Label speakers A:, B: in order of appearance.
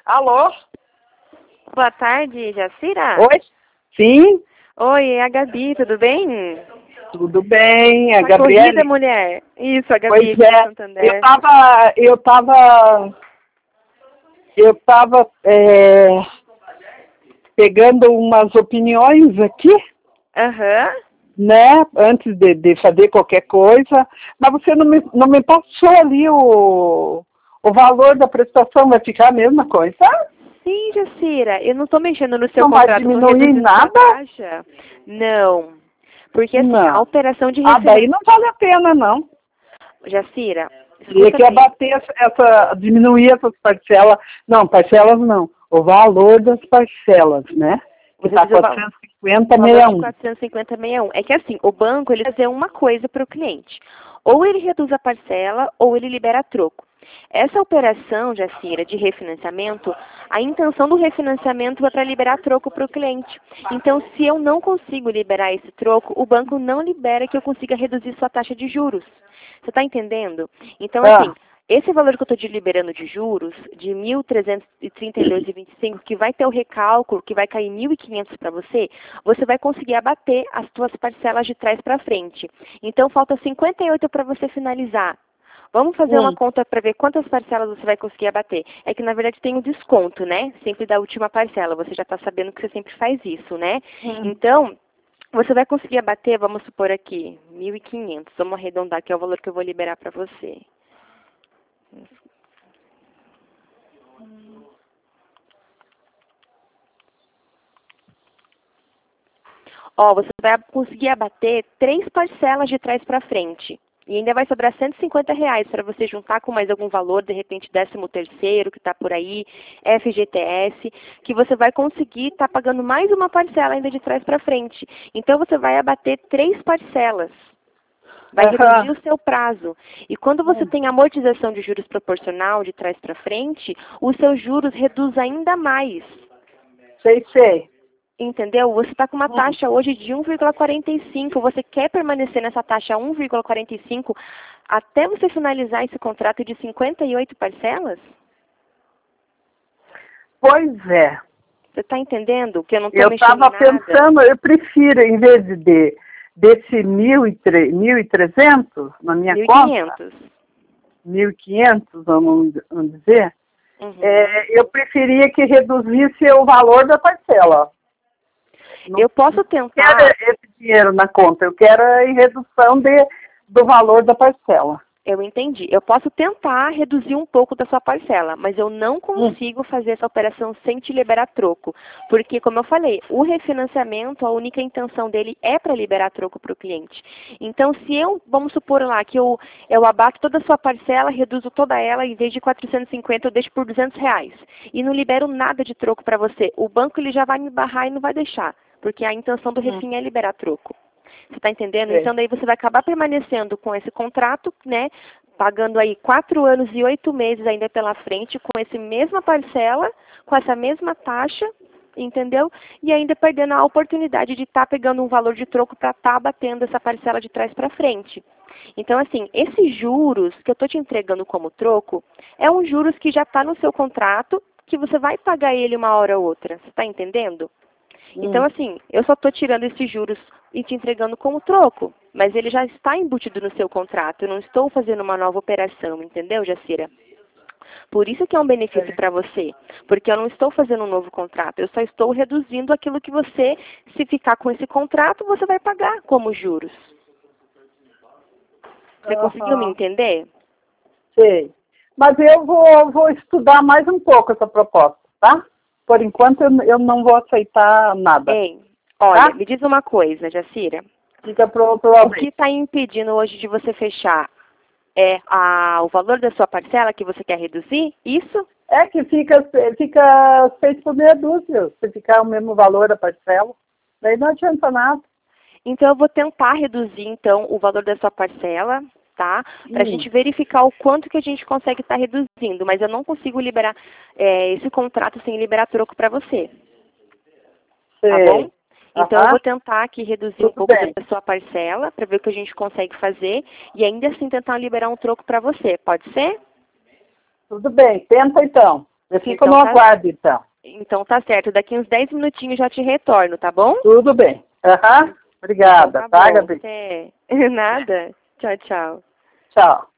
A: Alô?
B: Boa tarde, Jacira.
A: Oi? Sim,
B: Oi, é a Gabi, tudo bem?
A: tudo bem, a
B: Tá
A: Gabriele.
B: corrida, mulher? Isso, a
A: Pois
B: Gabi aqui de
A: é,
B: Santander.
A: eu tava pegando umas opiniões aqui,
B: Aham.
A: né, antes de fazer qualquer coisa, mas você não me passou ali o valor da prestação, vai ficar a mesma coisa?
B: Sim, Jacira, eu não tô mexendo no seu
A: Não vai
B: contrato, tô
A: diminuir
B: reduzindo sua
A: nada?
B: taxa. Não. Porque assim, a
A: Não.
B: operação de
A: Daí
B: refinanciamento.
A: não vale a pena, não.
B: Jacira,
A: Teria
B: escuta
A: que
B: bem.
A: abater diminuir essas parcelas. Não, parcelas não. O valor das parcelas, né? Que
B: Você
A: está
B: diz o valor de
A: 450,61.
B: 450,61. É que assim, o banco ele vai fazer uma coisa para o cliente. Ou ele reduz a parcela, ou ele libera troco. Essa operação, Jacira, de refinanciamento, a intenção do refinanciamento é para liberar troco para o cliente. Então, se eu não consigo liberar esse troco, o banco não libera que eu consiga reduzir sua taxa de juros. Você está entendendo? Então, assim,
A: Ah,
B: esse valor que eu estou te liberando de juros, de 1.332,25, que vai ter o recálculo, que vai cair 1.500 para você, você vai conseguir abater as suas parcelas de trás para frente. Então, falta 58 para você finalizar. Vamos fazer uma conta para ver quantas parcelas você vai conseguir abater. É que, na verdade, tem um desconto, né? Sempre da última parcela. Você já está sabendo que você sempre faz isso, né? Então, você vai conseguir abater, vamos supor aqui, 1.500. Vamos arredondar, que é o valor que eu vou liberar para você. Ó, você vai conseguir abater 3 parcelas de trás para frente. E ainda vai sobrar R$ 150 para você juntar com mais algum valor, de repente 13º que está por aí, FGTS, que você vai conseguir estar pagando mais uma parcela ainda de trás para frente. Então você vai abater 3 parcelas. Vai reduzir o seu prazo. E quando você tem amortização de juros proporcional de trás para frente, os seus juros reduz ainda mais.
A: sei.
B: Entendeu? Você está com uma taxa hoje de 1,45. Você quer permanecer nessa taxa 1,45 até você finalizar esse contrato de 58 parcelas?
A: Pois é.
B: Você está entendendo que eu não estou
A: Eu
B: mexendo
A: estava
B: em nada?
A: pensando, eu prefiro, em vez desse 1.300 na minha conta,
B: 1.500.
A: 1.500, vamos dizer,
B: Uhum.
A: eu preferia que reduzisse o valor da parcela. Não
B: Eu posso
A: quero
B: tentar.
A: esse dinheiro na conta, eu quero em redução do valor da parcela.
B: Eu entendi. Eu posso tentar reduzir um pouco da sua parcela, mas eu não consigo fazer essa operação sem te liberar troco. Porque, como eu falei, o refinanciamento, a única intenção dele é para liberar troco para o cliente. Então, se eu, vamos supor lá, que eu abato toda a sua parcela, reduzo toda ela, em vez de 450, eu deixo por R$ 200. E não libero nada de troco para você. O banco ele já vai me barrar e não vai deixar. Porque a intenção do refim é liberar troco. Você está entendendo?
A: É.
B: Então, daí você vai acabar permanecendo com esse contrato, né? Pagando aí 4 anos e 8 meses ainda pela frente, com essa mesma parcela, com essa mesma taxa, entendeu? E ainda perdendo a oportunidade de estar pegando um valor de troco para estar batendo essa parcela de trás para frente. Então, assim, esses juros que eu estou te entregando como troco, é um juros que já está no seu contrato, que você vai pagar ele uma hora ou outra. Você está entendendo? Então, assim, eu só estou tirando esses juros e te entregando como troco, mas ele já está embutido no seu contrato. Eu não estou fazendo uma nova operação, entendeu, Jacira? Por isso que é um benefício para você, porque eu não estou fazendo um novo contrato, eu só estou reduzindo aquilo que você, se ficar com esse contrato, você vai pagar como juros. Você conseguiu me entender?
A: Sei. Mas eu vou estudar mais um pouco essa proposta, tá? Por enquanto eu não vou aceitar nada,
B: Ei, olha,
A: tá?
B: me diz uma coisa, Jacira.
A: Fica pro
B: O que
A: aumento.
B: está impedindo hoje de você fechar é o valor da sua parcela que você quer reduzir? Isso?
A: É que fica 6 por meia dúzia, se ficar o mesmo valor da parcela. Daí não adianta nada.
B: Então, eu vou tentar reduzir, então, o valor da sua parcela, tá? Para a gente verificar o quanto que a gente consegue estar reduzindo. Mas eu não consigo liberar esse contrato sem liberar troco para você, tá bom?
A: Sei.
B: Então, eu vou tentar aqui reduzir um
A: Tudo
B: pouco da
A: bem.
B: sua parcela, para ver o que a gente consegue fazer. E ainda assim tentar liberar um troco para você. Pode ser?
A: Tudo bem. Tenta então. Eu fico no aguardo, então.
B: Então tá certo. Daqui uns 10 minutinhos já te retorno, tá bom?
A: Tudo bem. Obrigada,
B: Então,
A: tá,
B: bom.
A: Gabi?
B: Nada. Tchau, tchau.
A: Tchau.